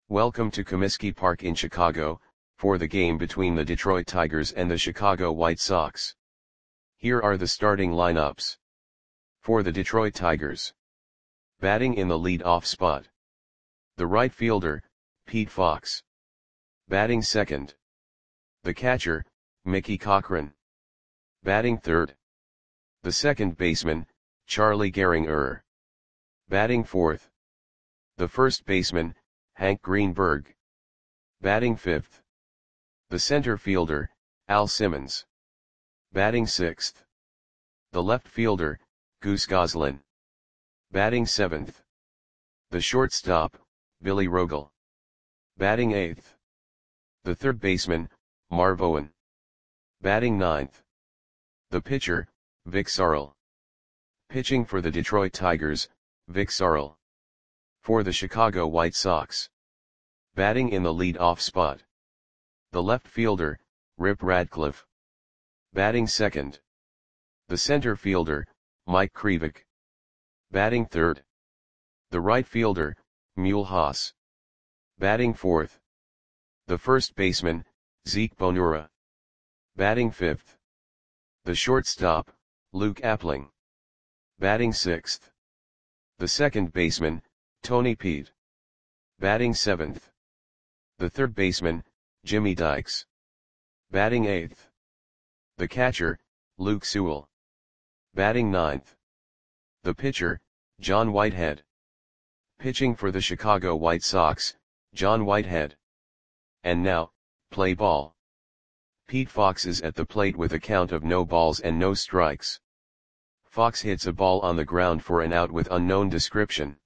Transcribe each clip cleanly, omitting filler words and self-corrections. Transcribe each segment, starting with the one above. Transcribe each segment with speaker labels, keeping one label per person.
Speaker 1: Welcome to Comiskey Park in Chicago, for the game between the Detroit Tigers and the Chicago White Sox. Here are the starting lineups. For the Detroit Tigers. Batting in the lead-off spot. The right fielder, Pete Fox. Batting second. The catcher, Mickey Cochrane. Batting third. The second baseman, Charlie Gehringer. Batting fourth. The first baseman, Hank Greenberg. Batting fifth. The center fielder, Al Simmons. Batting sixth. The left fielder, Goose Goslin. Batting seventh. The shortstop, Billy Rogel. Batting eighth. The third baseman, Marv Owen. Batting ninth. The pitcher, Vic Sarl. Pitching for the Detroit Tigers, Vic Sarl. For the Chicago White Sox. Batting in the lead-off spot. The left fielder, Rip Radcliffe. Batting second. The center fielder, Mike Krivik. Batting third. The right fielder, Mule Haas. Batting fourth. The first baseman, Zeke Bonura. Batting fifth. The shortstop, Luke Appling. Batting sixth. The second baseman, Tony Pete. Batting seventh. The third baseman, Jimmy Dykes. Batting eighth. The catcher, Luke Sewell. Batting ninth. The pitcher, John Whitehead. Pitching for the Chicago White Sox, John Whitehead. And now, play ball. Pete Fox is at the plate with a count of no balls and no strikes. Fox hits a ball on the ground for an out with unknown description.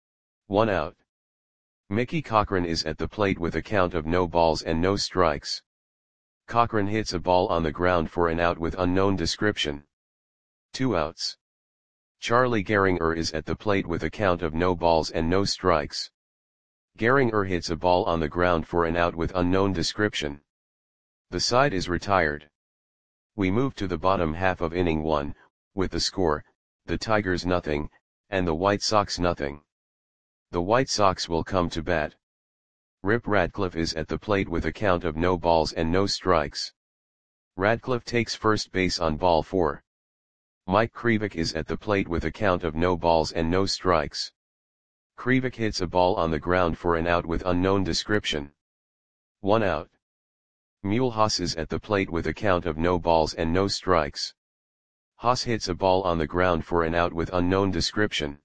Speaker 1: 1 out. Mickey Cochrane is at the plate with a count of no balls and no strikes. Cochrane hits a ball on the ground for an out with unknown description. 2 outs. Charlie Gehringer is at the plate with a count of no balls and no strikes. Gehringer hits a ball on the ground for an out with unknown description. The side is retired. We move to the bottom half of inning 1, with the score, the Tigers nothing, and the White Sox nothing. The White Sox will come to bat. Rip Radcliffe is at the plate with a count of no balls and no strikes. Radcliffe takes first base on ball 4. Mike Krivik is at the plate with a count of no balls and no strikes. Krivik hits a ball on the ground for an out with unknown description. 1 out. Mule Haas is at the plate with a count of no balls and no strikes. Haas hits a ball on the ground for an out with unknown description.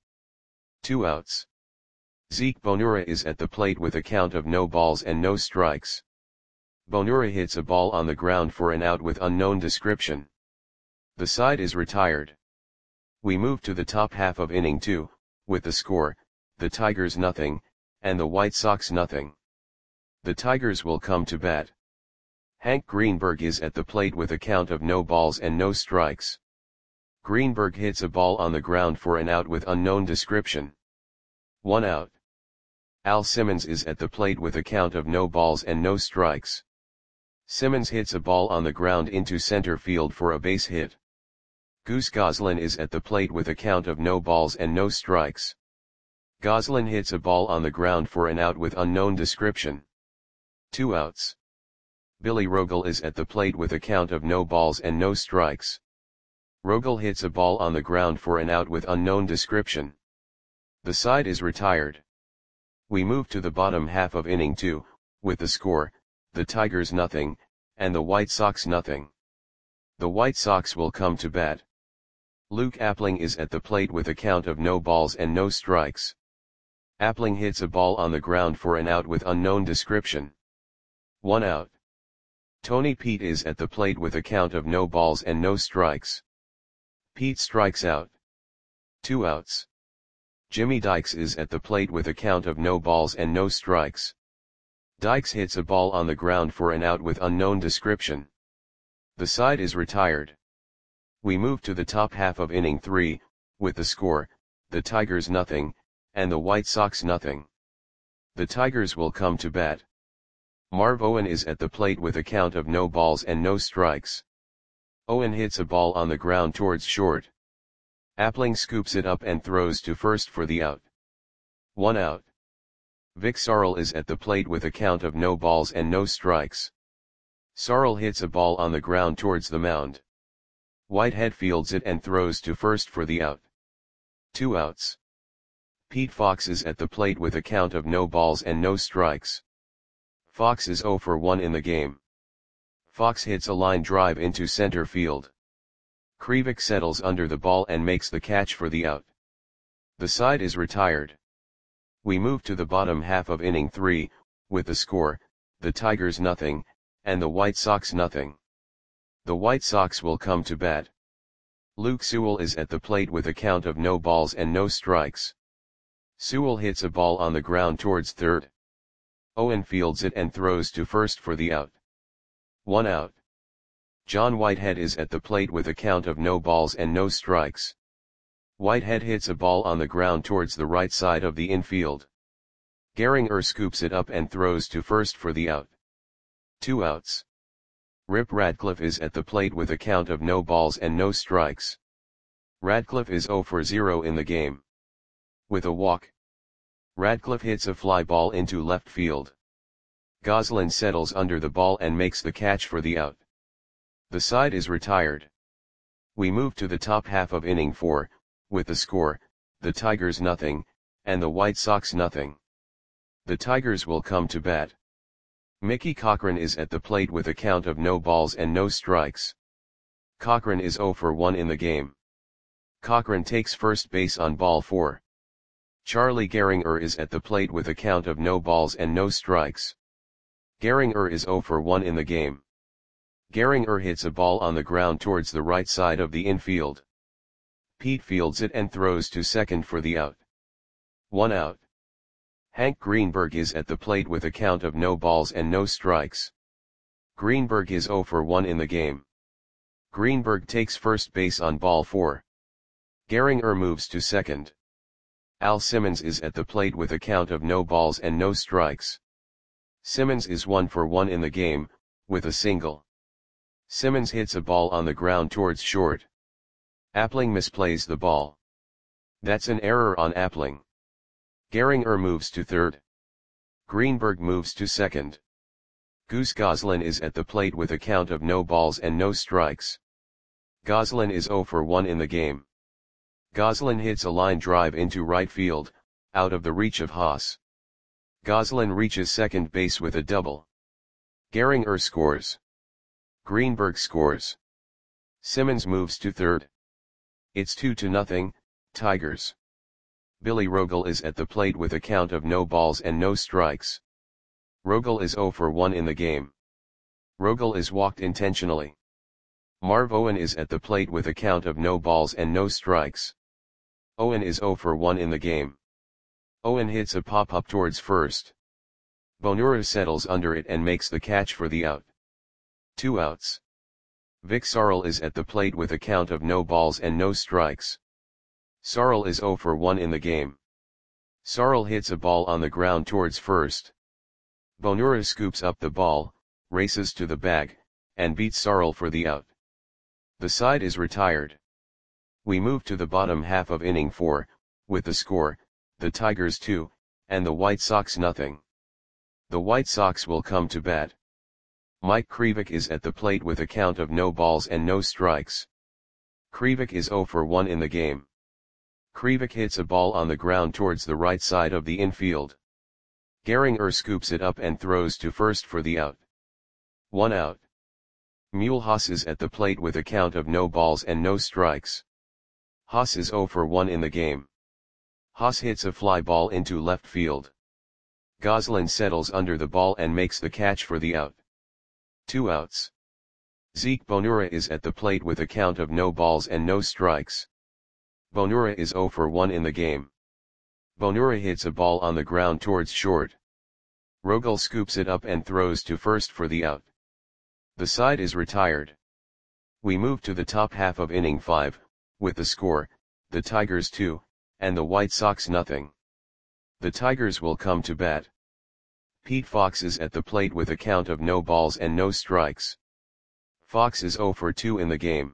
Speaker 1: 2 outs. Zeke Bonura is at the plate with a count of no balls and no strikes. Bonura hits a ball on the ground for an out with unknown description. The side is retired. We move to the top half of inning 2, with the score, the Tigers nothing, and the White Sox nothing. The Tigers will come to bat. Hank Greenberg is at the plate with a count of no balls and no strikes. Greenberg hits a ball on the ground for an out with unknown description. 1 out. Al Simmons is at the plate with a count of no balls and no strikes. Simmons hits a ball on the ground into center field for a base hit. Goose Goslin is at the plate with a count of no balls and no strikes. Goslin hits a ball on the ground for an out with unknown description. 2 outs. Billy Rogel is at the plate with a count of no balls and no strikes. Rogel hits a ball on the ground for an out with unknown description. The side is retired. We move to the bottom half of inning 2, with the score, the Tigers nothing, and the White Sox nothing. The White Sox will come to bat. Luke Appling is at the plate with a count of no balls and no strikes. Appling hits a ball on the ground for an out with unknown description. 1 out. Tony Pete is at the plate with a count of no balls and no strikes. Pete strikes out. 2 outs. Jimmy Dykes is at the plate with a count of no balls and no strikes. Dykes hits a ball on the ground for an out with unknown description. The side is retired. We move to the top half of inning 3, with the score, the Tigers nothing, and the White Sox nothing. The Tigers will come to bat. Marv Owen is at the plate with a count of no balls and no strikes. Owen hits a ball on the ground towards short. Appling scoops it up and throws to first for the out. 1 out. Vic Sarl is at the plate with a count of no balls and no strikes. Sarl hits a ball on the ground towards the mound. Whitehead fields it and throws to first for the out. 2 outs. Pete Fox is at the plate with a count of no balls and no strikes. Fox is 0 for 1 in the game. Fox hits a line drive into center field. Krivik settles under the ball and makes the catch for the out. The side is retired. We move to the bottom half of inning 3, with the score, the Tigers nothing, and the White Sox nothing. The White Sox will come to bat. Luke Sewell is at the plate with a count of no balls and no strikes. Sewell hits a ball on the ground towards third. Owen fields it and throws to first for the out. 1 out. John Whitehead is at the plate with a count of no balls and no strikes. Whitehead hits a ball on the ground towards the right side of the infield. Gehringer scoops it up and throws to first for the out. 2 outs. Rip Radcliffe is at the plate with a count of no balls and no strikes. Radcliffe is 0 for 0 in the game. With a walk, Radcliffe hits a fly ball into left field. Goslin settles under the ball and makes the catch for the out. The side is retired. We move to the top half of inning 4, with the score, the Tigers nothing, and the White Sox nothing. The Tigers will come to bat. Mickey Cochrane is at the plate with a count of no balls and no strikes. Cochrane is 0 for 1 in the game. Cochrane takes first base on ball 4. Charlie Gehringer is at the plate with a count of no balls and no strikes. Gehringer is 0 for 1 in the game. Gehringer hits a ball on the ground towards the right side of the infield. Pete fields it and throws to second for the out. 1 out. Hank Greenberg is at the plate with a count of no balls and no strikes. Greenberg is 0 for 1 in the game. Greenberg takes first base on ball 4. Gehringer moves to second. Al Simmons is at the plate with a count of no balls and no strikes. Simmons is 1 for 1 in the game, with a single. Simmons hits a ball on the ground towards short. Appling misplays the ball. That's an error on Appling. Gehringer moves to third. Greenberg moves to second. Goose Goslin is at the plate with a count of no balls and no strikes. Goslin is 0 for 1 in the game. Goslin hits a line drive into right field, out of the reach of Haas. Goslin reaches second base with a double. Gehringer scores. Greenberg scores. Simmons moves to third. It's 2-0, Tigers. Billy Rogel is at the plate with a count of no balls and no strikes. Rogel is 0 for 1 in the game. Rogel is walked intentionally. Marv Owen is at the plate with a count of no balls and no strikes. Owen is 0 for 1 in the game. Owen hits a pop-up towards first. Bonura settles under it and makes the catch for the out. 2 outs. Vic Sarl is at the plate with a count of no balls and no strikes. Sarl is 0 for 1 in the game. Sarl hits a ball on the ground towards first. Bonura scoops up the ball, races to the bag, and beats Sarl for the out. The side is retired. We move to the bottom half of inning 4, with the score, the Tigers 2, and the White Sox nothing. The White Sox will come to bat. Mike Krivik is at the plate with a count of no balls and no strikes. Krivik is 0 for 1 in the game. Krivik hits a ball on the ground towards the right side of the infield. Gehringer scoops it up and throws to first for the out. 1 out. Mule Haas is at the plate with a count of no balls and no strikes. Haas is 0 for 1 in the game. Haas hits a fly ball into left field. Goslin settles under the ball and makes the catch for the out. 2 outs. Zeke Bonura is at the plate with a count of no balls and no strikes. Bonura is 0 for 1 in the game. Bonura hits a ball on the ground towards short. Rogel scoops it up and throws to first for the out. The side is retired. We move to the top half of inning 5, with the score, the Tigers 2, and the White Sox nothing. The Tigers will come to bat. Pete Fox is at the plate with a count of no balls and no strikes. Fox is 0 for 2 in the game.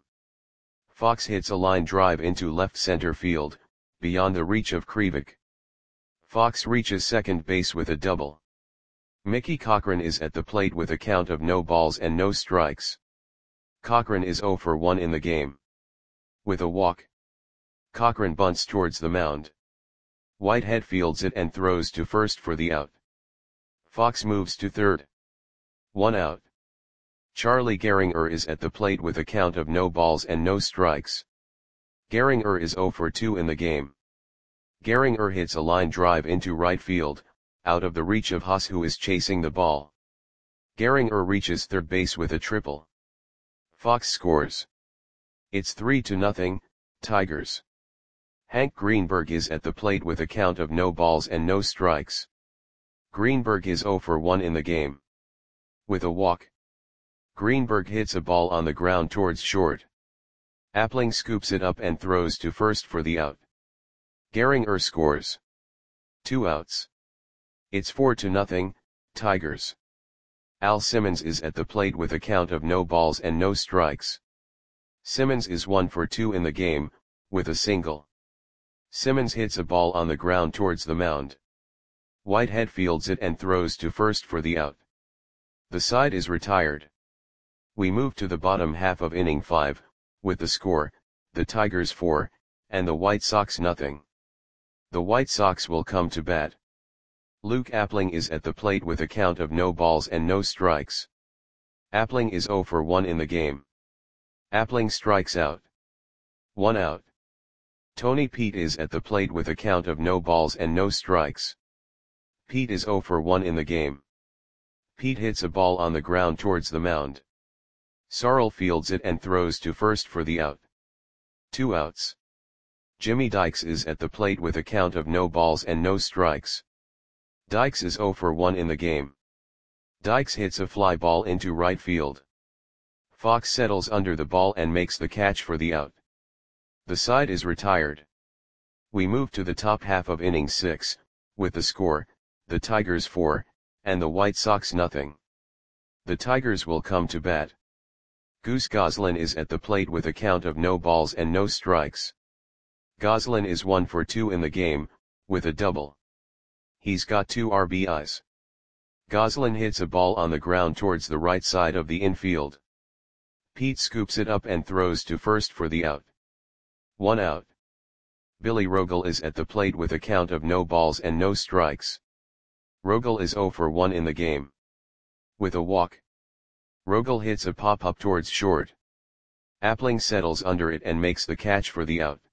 Speaker 1: Fox hits a line drive into left center field, beyond the reach of Krivik. Fox reaches second base with a double. Mickey Cochrane is at the plate with a count of no balls and no strikes. Cochrane is 0 for 1 in the game. With a walk, Cochrane bunts towards the mound. Whitehead fields it and throws to first for the out. Fox moves to third. 1 out. Charlie Gehringer is at the plate with a count of no balls and no strikes. Gehringer is 0 for 2 in the game. Gehringer hits a line drive into right field, out of the reach of Haas, who is chasing the ball. Gehringer reaches third base with a triple. Fox scores. It's 3-0, Tigers. Hank Greenberg is at the plate with a count of no balls and no strikes. Greenberg is 0 for 1 in the game. With a walk, Greenberg hits a ball on the ground towards short. Appling scoops it up and throws to first for the out. Gehringer scores. 2 outs. It's 4-0, Tigers. Al Simmons is at the plate with a count of no balls and no strikes. Simmons is 1 for 2 in the game, with a single. Simmons hits a ball on the ground towards the mound. Whitehead fields it and throws to first for the out. The side is retired. We move to the bottom half of inning 5, with the score, the Tigers 4, and the White Sox nothing. The White Sox will come to bat. Luke Appling is at the plate with a count of no balls and no strikes. Appling is 0 for 1 in the game. Appling strikes out. 1 out. Tony Pete is at the plate with a count of no balls and no strikes. Pete is 0 for 1 in the game. Pete hits a ball on the ground towards the mound. Sarl fields it and throws to first for the out. 2 outs. Jimmy Dykes is at the plate with a count of no balls and no strikes. Dykes is 0 for 1 in the game. Dykes hits a fly ball into right field. Fox settles under the ball and makes the catch for the out. The side is retired. We move to the top half of inning 6, with the score, the Tigers 4, and the White Sox nothing. The Tigers will come to bat. Goose Goslin is at the plate with a count of no balls and no strikes. Goslin is 1 for 2 in the game, with a double. He's got 2 RBIs. Goslin hits a ball on the ground towards the right side of the infield. Pete scoops it up and throws to first for the out. 1 out. Billy Rogel is at the plate with a count of no balls and no strikes. Rogel is 0 for 1 in the game. With a walk, Rogel hits a pop-up towards short. Appling settles under it and makes the catch for the out.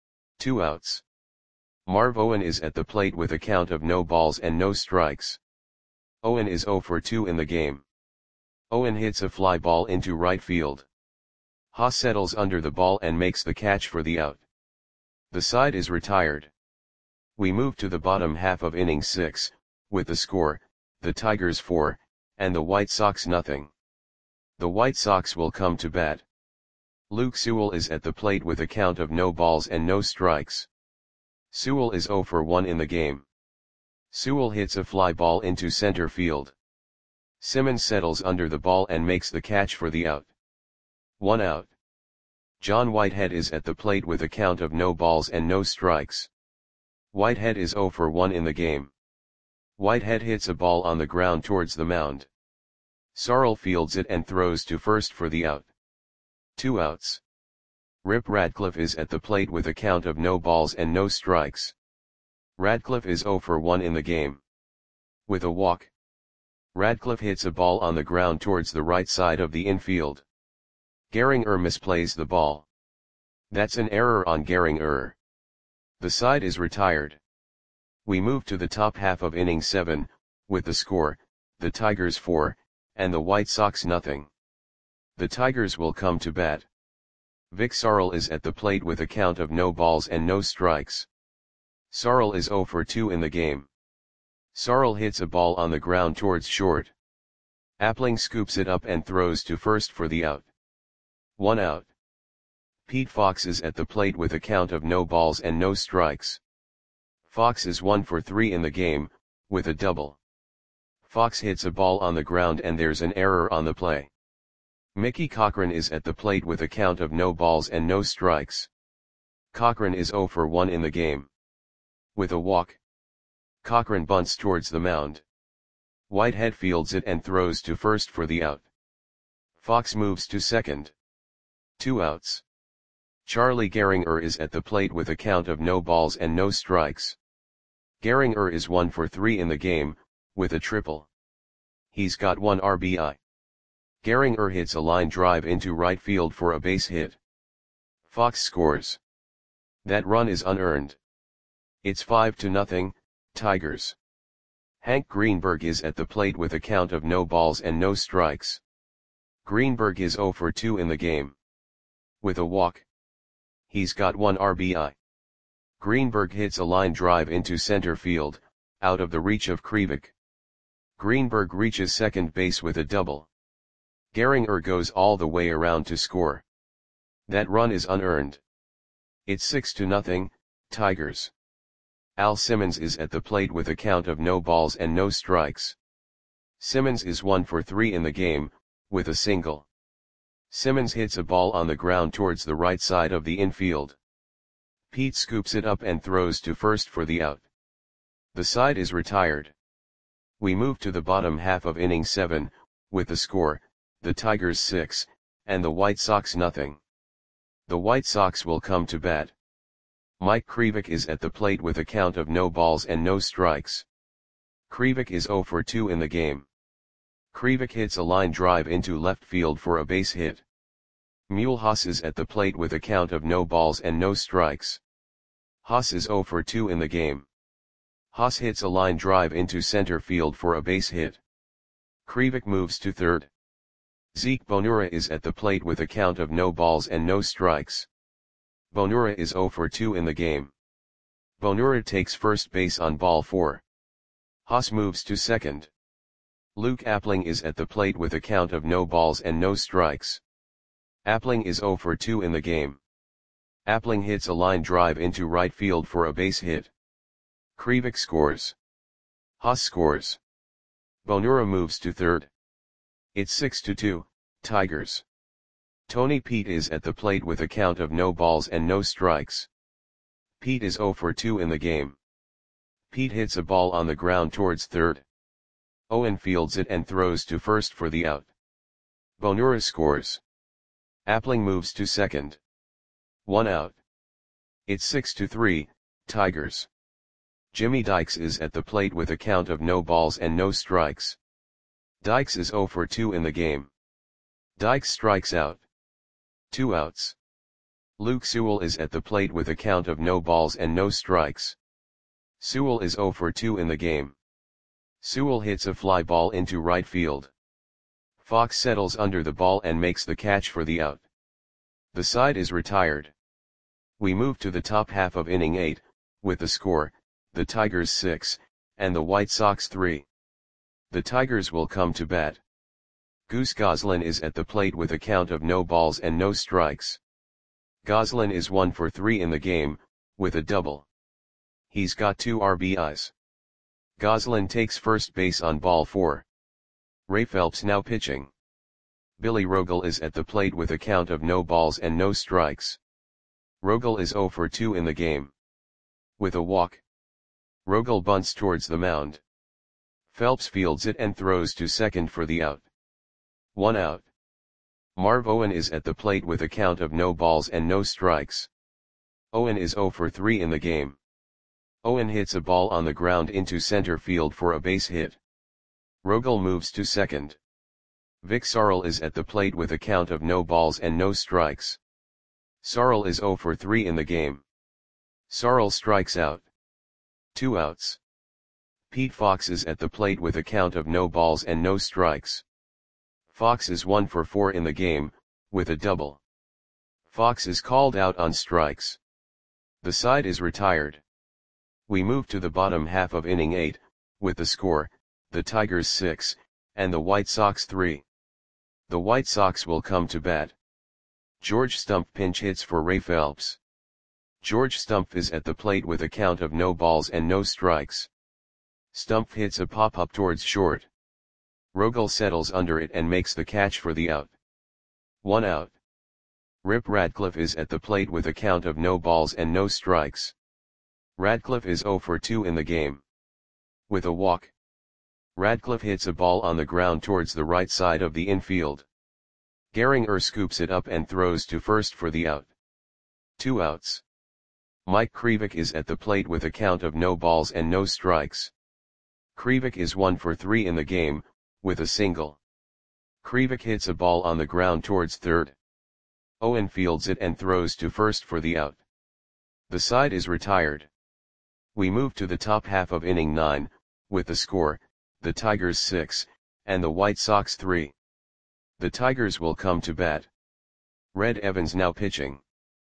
Speaker 1: 2 outs. Marv Owen is at the plate with a count of no balls and no strikes. Owen is 0 for 2 in the game. Owen hits a fly ball into right field. Haas settles under the ball and makes the catch for the out. The side is retired. We move to the bottom half of inning 6, with the score, the Tigers 4, and the White Sox nothing. The White Sox will come to bat. Luke Sewell is at the plate with a count of no balls and no strikes. Sewell is 0 for 1 in the game. Sewell hits a fly ball into center field. Simmons settles under the ball and makes the catch for the out. 1 out. John Whitehead is at the plate with a count of no balls and no strikes. Whitehead is 0 for 1 in the game. Whitehead hits a ball on the ground towards the mound. Sarl fields it and throws to first for the out. 2 outs. Rip Radcliffe is at the plate with a count of no balls and no strikes. Radcliffe is 0 for 1 in the game. With a walk, Radcliffe hits a ball on the ground towards the right side of the infield. Gehringer misplays the ball. That's an error on Gehringer. The side is retired. We move to the top half of inning 7, with the score, the Tigers 4, and the White Sox nothing. The Tigers will come to bat. Vic Sarl is at the plate with a count of no balls and no strikes. Sarl is 0 for 2 in the game. Sarl hits a ball on the ground towards short. Appling scoops it up and throws to first for the out. 1 out. Pete Fox is at the plate with a count of no balls and no strikes. Fox is 1 for 3 in the game, with a double. Fox hits a ball on the ground and there's an error on the play. Mickey Cochrane is at the plate with a count of no balls and no strikes. Cochrane is 0 for 1 in the game. With a walk, Cochran bunts towards the mound. Whitehead fields it and throws to first for the out. Fox moves to second. 2 outs. Charlie Gehringer is at the plate with a count of no balls and no strikes. Gehringer is 1 for 3 in the game, with a triple. He's got 1 RBI. Gehringer hits a line drive into right field for a base hit. Fox scores. That run is unearned. It's 5-0, Tigers. Hank Greenberg is at the plate with a count of no balls and no strikes. Greenberg is 0 for 2 in the game. With a walk. He's got 1 RBI. Greenberg hits a line drive into center field, out of the reach of Krivik. Greenberg reaches second base with a double. Gehringer goes all the way around to score. That run is unearned. It's 6-0, Tigers. Al Simmons is at the plate with a count of no balls and no strikes. Simmons is 1 for 3 in the game, with a single. Simmons hits a ball on the ground towards the right side of the infield. Pete scoops it up and throws to first for the out. The side is retired. We move to the bottom half of inning 7, with the score, the Tigers 6, and the White Sox nothing. The White Sox will come to bat. Mike Krivik is at the plate with a count of no balls and no strikes. Krivik is 0 for 2 in the game. Krivik hits a line drive into left field for a base hit. Mulhouse is at the plate with a count of no balls and no strikes. Haas is 0 for 2 in the game. Haas hits a line drive into center field for a base hit. Krivik moves to third. Zeke Bonura is at the plate with a count of no balls and no strikes. Bonura is 0 for 2 in the game. Bonura takes first base on ball 4. Haas moves to second. Luke Appling is at the plate with a count of no balls and no strikes. Appling is 0 for 2 in the game. Appling hits a line drive into right field for a base hit. Krivik scores. Haas scores. Bonura moves to third. It's 6-2, Tigers. Tony Pete is at the plate with a count of no balls and no strikes. Pete is 0 for 2 in the game. Pete hits a ball on the ground towards third. Owen fields it and throws to first for the out. Bonura scores. Appling moves to second. 1 out. It's 6-3, Tigers. Jimmy Dykes is at the plate with a count of no balls and no strikes. Dykes is 0 for 2 in the game. Dykes strikes out. 2 outs. Luke Sewell is at the plate with a count of no balls and no strikes. Sewell is 0 for 2 in the game. Sewell hits a fly ball into right field. Fox settles under the ball and makes the catch for the out. The side is retired. We move to the top half of inning 8, with the score, the Tigers 6, and the White Sox 3. The Tigers will come to bat. Goose Goslin is at the plate with a count of no balls and no strikes. Goslin is 1 for 3 in the game, with a double. He's got 2 RBIs. Goslin takes first base on ball 4. Ray Phelps now pitching. Billy Rogel is at the plate with a count of no balls and no strikes. Rogel is 0 for 2 in the game. With a walk. Rogel bunts towards the mound. Phelps fields it and throws to second for the out. 1 out. Marv Owen is at the plate with a count of no balls and no strikes. Owen is 0 for 3 in the game. Owen hits a ball on the ground into center field for a base hit. Rogel moves to second. Vic Sarl is at the plate with a count of no balls and no strikes. Sarl is 0 for 3 in the game. Sarl strikes out. 2 outs. Pete Fox is at the plate with a count of no balls and no strikes. Fox is 1 for 4 in the game, with a double. Fox is called out on strikes. The side is retired. We move to the bottom half of inning 8, with the score, the Tigers 6, and the White Sox 3. The White Sox will come to bat. George Stumpf pinch hits for Ray Phelps. George Stumpf is at the plate with a count of no balls and no strikes. Stumpf hits a pop-up towards short. Rogel settles under it and makes the catch for the out. 1 out. Rip Radcliffe is at the plate with a count of no balls and no strikes. Radcliffe is 0 for 2 in the game. With a walk, Radcliffe hits a ball on the ground towards the right side of the infield. Gehringer scoops it up and throws to first for the out. 2 outs. Mike Krivik is at the plate with a count of no balls and no strikes. Krivik is 1 for 3 in the game, with a single. Krivik hits a ball on the ground towards third. Owen fields it and throws to first for the out. The side is retired. We move to the top half of inning 9, with the score, the Tigers 6, and the White Sox 3. The Tigers will come to bat. Red Evans now pitching.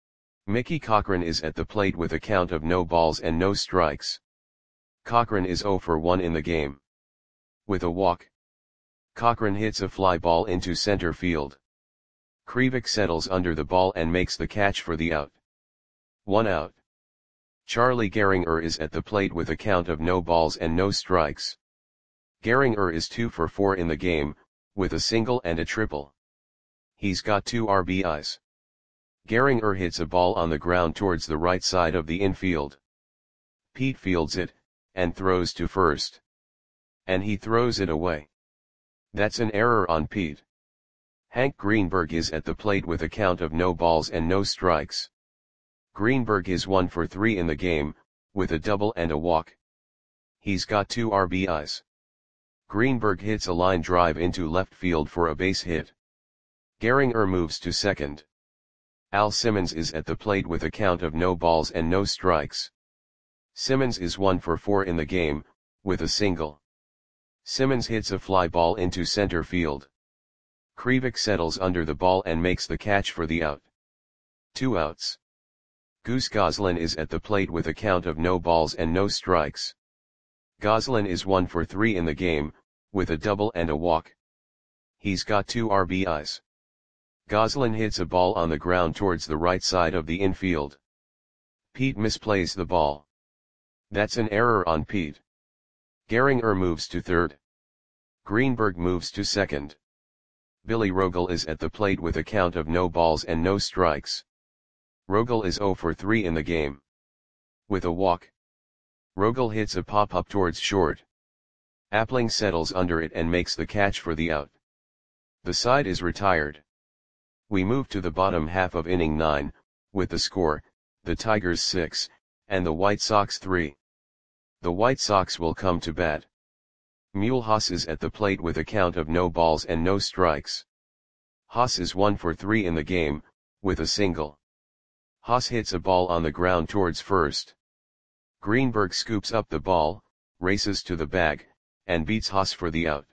Speaker 1: Mickey Cochrane is at the plate with a count of no balls and no strikes. Cochrane is 0 for 1 in the game. With a walk, Cochrane hits a fly ball into center field. Krivik settles under the ball and makes the catch for the out. 1 out. Charlie Gehringer is at the plate with a count of no balls and no strikes. Gehringer is 2 for 4 in the game, with a single and a triple. He's got 2 RBIs. Gehringer hits a ball on the ground towards the right side of the infield. Pete fields it, and throws to first. And he throws it away. That's an error on Pete. Hank Greenberg is at the plate with a count of no balls and no strikes. Greenberg is 1 for 3 in the game, with a double and a walk. He's got 2 RBIs. Greenberg hits a line drive into left field for a base hit. Gehringer moves to second. Al Simmons is at the plate with a count of no balls and no strikes. Simmons is 1 for 4 in the game, with a single. Simmons hits a fly ball into center field. Krivik settles under the ball and makes the catch for the out. 2 outs. Goose Goslin is at the plate with a count of no balls and no strikes. Goslin is 1 for 3 in the game, with a double and a walk. He's got 2 RBIs. Goslin hits a ball on the ground towards the right side of the infield. Pete misplays the ball. That's an error on Pete. Gehringer moves to third. Greenberg moves to second. Billy Rogel is at the plate with a count of no balls and no strikes. Rogel is 0 for 3 in the game. With a walk, Rogel hits a pop-up towards short. Appling settles under it and makes the catch for the out. The side is retired. We move to the bottom half of inning 9, with the score, the Tigers 6, and the White Sox 3. The White Sox will come to bat. Mulhouse is at the plate with a count of no balls and no strikes. Haas is 1 for 3 in the game, with a single. Haas hits a ball on the ground towards first. Greenberg scoops up the ball, races to the bag, and beats Haas for the out.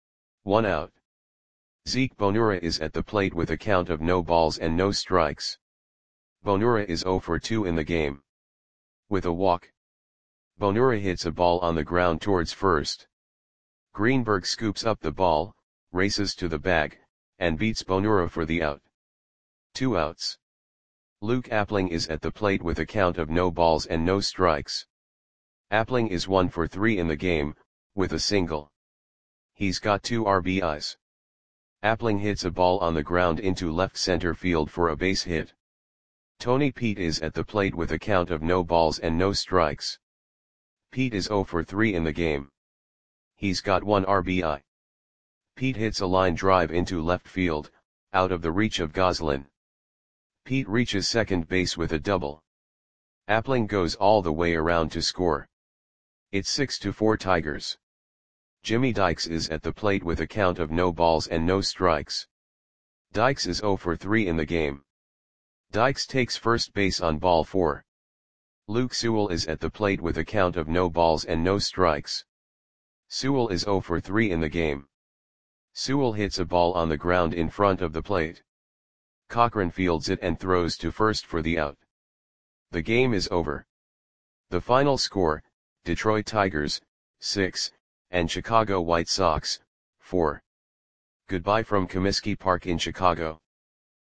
Speaker 1: 1 out. Zeke Bonura is at the plate with a count of no balls and no strikes. Bonura is 0 for 2 in the game. With a walk, Bonura hits a ball on the ground towards first. Greenberg scoops up the ball, races to the bag, and beats Bonura for the out. 2 outs. Luke Appling is at the plate with a count of no balls and no strikes. Appling is 1 for 3 in the game, with a single. He's got 2 RBIs. Appling hits a ball on the ground into left center field for a base hit. Tony Pete is at the plate with a count of no balls and no strikes. Pete is 0 for 3 in the game. He's got 1 RBI. Pete hits a line drive into left field, out of the reach of Goslin. Pete reaches second base with a double. Appling goes all the way around to score. It's 6-4 Tigers. Jimmy Dykes is at the plate with a count of no balls and no strikes. Dykes is 0 for 3 in the game. Dykes takes first base on ball 4. Luke Sewell is at the plate with a count of no balls and no strikes. Sewell is 0 for 3 in the game. Sewell hits a ball on the ground in front of the plate. Cochrane fields it and throws to first for the out. The game is over. The final score, Detroit Tigers, 6, and Chicago White Sox, 4. Goodbye from Comiskey Park in Chicago.